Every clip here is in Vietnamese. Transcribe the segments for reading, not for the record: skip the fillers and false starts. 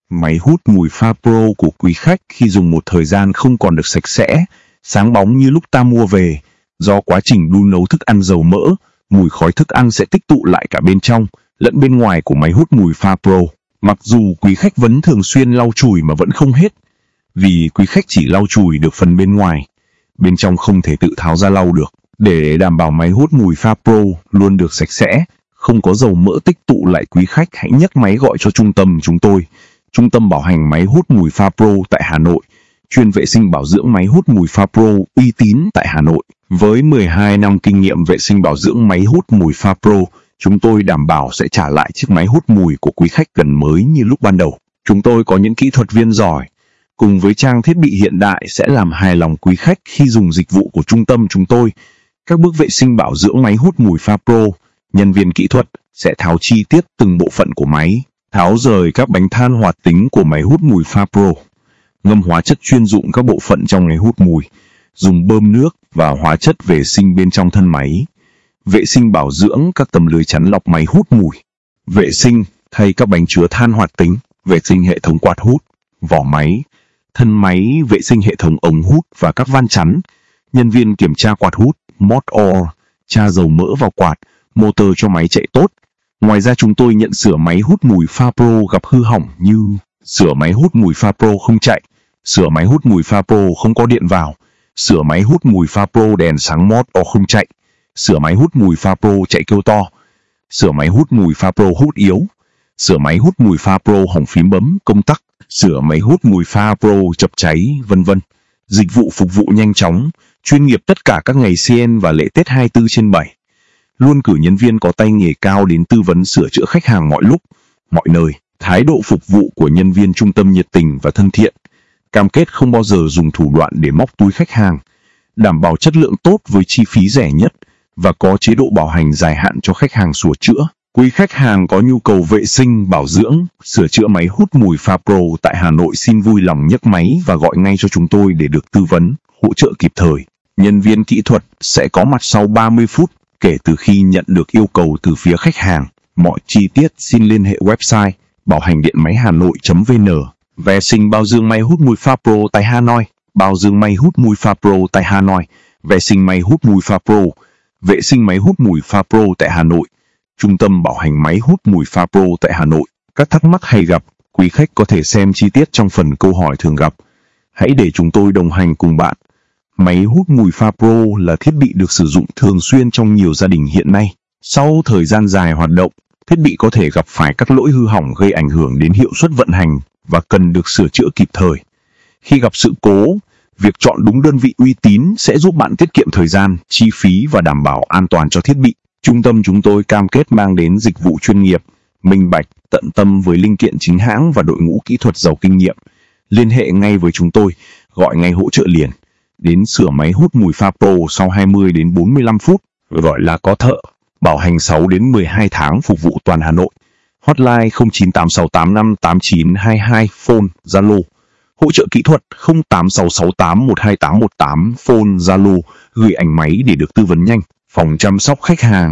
Máy hút mùi pha Pro của quý khách khi dùng một thời gian không còn được sạch sẽ, sáng bóng như lúc ta mua về. Do quá trình đun nấu thức ăn dầu mỡ, mùi khói thức ăn sẽ tích tụ lại cả bên trong lẫn bên ngoài của máy hút mùi pha Pro. Mặc dù quý khách vẫn thường xuyên lau chùi mà vẫn không hết, vì quý khách chỉ lau chùi được phần bên ngoài, bên trong không thể tự tháo ra lau được. Để đảm bảo máy hút mùi pha Pro luôn được sạch sẽ, không có dầu mỡ tích tụ lại, quý khách hãy nhấc máy gọi cho trung tâm chúng tôi. Trung tâm bảo hành máy hút mùi pha Pro tại Hà Nội, chuyên vệ sinh bảo dưỡng máy hút mùi pha Pro uy tín tại Hà Nội. Với 12 năm kinh nghiệm vệ sinh bảo dưỡng máy hút mùi pha Pro, chúng tôi đảm bảo sẽ trả lại chiếc máy hút mùi của quý khách gần mới như lúc ban đầu. Chúng tôi có những kỹ thuật viên giỏi, cùng với trang thiết bị hiện đại sẽ làm hài lòng quý khách khi dùng dịch vụ của trung tâm chúng tôi. Các bước vệ sinh bảo dưỡng máy hút mùi pha Pro, nhân viên kỹ thuật sẽ tháo chi tiết từng bộ phận của máy, tháo rời các bánh than hoạt tính của máy hút mùi pha Pro, ngâm hóa chất chuyên dụng các bộ phận trong máy hút mùi, dùng bơm nước và hóa chất vệ sinh bên trong thân máy, vệ sinh bảo dưỡng các tấm lưới chắn lọc máy hút mùi, vệ sinh thay các bánh chứa than hoạt tính, vệ sinh hệ thống quạt hút, vỏ máy, thân máy, vệ sinh hệ thống ống hút và các van chắn, nhân viên kiểm tra quạt hút, motor, tra dầu mỡ vào quạt, motor cho máy chạy tốt. Ngoài ra chúng tôi nhận sửa máy hút mùi pha Pro gặp hư hỏng như sửa máy hút mùi pha Pro không chạy, sửa máy hút mùi pha Pro không có điện vào, sửa máy hút mùi pha Pro đèn sáng motor không chạy, sửa máy hút mùi pha Pro chạy kêu to, sửa máy hút mùi pha Pro hút yếu, sửa máy hút mùi pha Pro hỏng phím bấm công tắc, sửa máy hút mùi pha Pro chập cháy, vân vân. Dịch vụ phục vụ nhanh chóng, chuyên nghiệp tất cả các ngày CN và lễ Tết 24/7. Luôn cử nhân viên có tay nghề cao đến tư vấn sửa chữa khách hàng mọi lúc, mọi nơi. Thái độ phục vụ của nhân viên trung tâm nhiệt tình và thân thiện. Cam kết không bao giờ dùng thủ đoạn để móc túi khách hàng. Đảm bảo chất lượng tốt với chi phí rẻ nhất và có chế độ bảo hành dài hạn cho khách hàng sửa chữa. Quý khách hàng có nhu cầu vệ sinh, bảo dưỡng, sửa chữa máy hút mùi pha Pro tại Hà Nội xin vui lòng nhấc máy và gọi ngay cho chúng tôi để được tư vấn, hỗ trợ kịp thời. Nhân viên kỹ thuật sẽ có mặt sau 30 phút kể từ khi nhận được yêu cầu từ phía khách hàng. Mọi chi tiết xin liên hệ website bảo hành điện máy Hanoi.vn. Vệ sinh bảo dưỡng máy hút mùi pha Pro tại Hà Nội. Bảo dưỡng máy hút mùi pha Pro tại Hà Nội. Vệ sinh máy hút mùi pha Pro. Vệ sinh máy hút mùi pha Pro tại Hà Nội. Trung tâm bảo hành máy hút mùi pha Pro tại Hà Nội. Các thắc mắc hay gặp, quý khách có thể xem chi tiết trong phần câu hỏi thường gặp. Hãy để chúng tôi đồng hành cùng bạn. Máy hút mùi pha Pro là thiết bị được sử dụng thường xuyên trong nhiều gia đình hiện nay. Sau thời gian dài hoạt động, thiết bị có thể gặp phải các lỗi hư hỏng gây ảnh hưởng đến hiệu suất vận hành và cần được sửa chữa kịp thời. Khi gặp sự cố, việc chọn đúng đơn vị uy tín sẽ giúp bạn tiết kiệm thời gian, chi phí và đảm bảo an toàn cho thiết bị. Trung tâm chúng tôi cam kết mang đến dịch vụ chuyên nghiệp, minh bạch, tận tâm với linh kiện chính hãng và đội ngũ kỹ thuật giàu kinh nghiệm. Liên hệ ngay với chúng tôi, gọi ngay hỗ trợ liền. Đến sửa máy hút mùi pha Pro sau 20 đến 45 phút, gọi là có thợ. Bảo hành 6 đến 12 tháng phục vụ toàn Hà Nội. Hotline 0986858922, phone Zalo. Hỗ trợ kỹ thuật 0866812818, phone Zalo, gửi ảnh máy để được tư vấn nhanh. Phòng chăm sóc khách hàng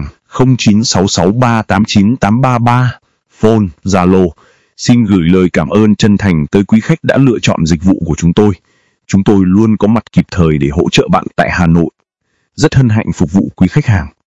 0966389833, phone Zalo. Xin gửi lời cảm ơn chân thành tới quý khách đã lựa chọn dịch vụ của chúng tôi. Chúng tôi luôn có mặt kịp thời để hỗ trợ bạn tại Hà Nội. Rất hân hạnh phục vụ quý khách hàng.